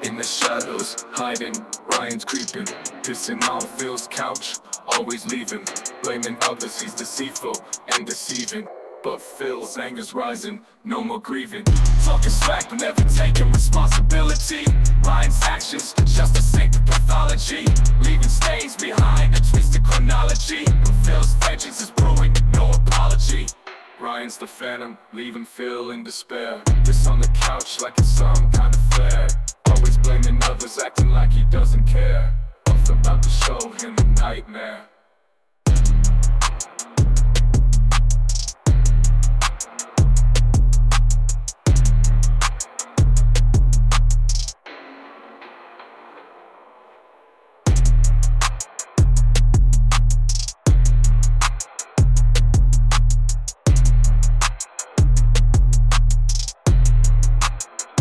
In the shadows, hiding, Ryan's creeping, pissing on Phil's couch, always leaving, blaming others, he's deceitful and deceiving. But Phil's anger's rising, no more grieving, talking smack but never taking responsibility. Ryan's actions, just a sick pathology, leaving stains behind, a twisted chronology. Phil's vengeance is brewing, no apology. Ryan's the phantom, leaving Phil in despair. This on the couch like it's some kind of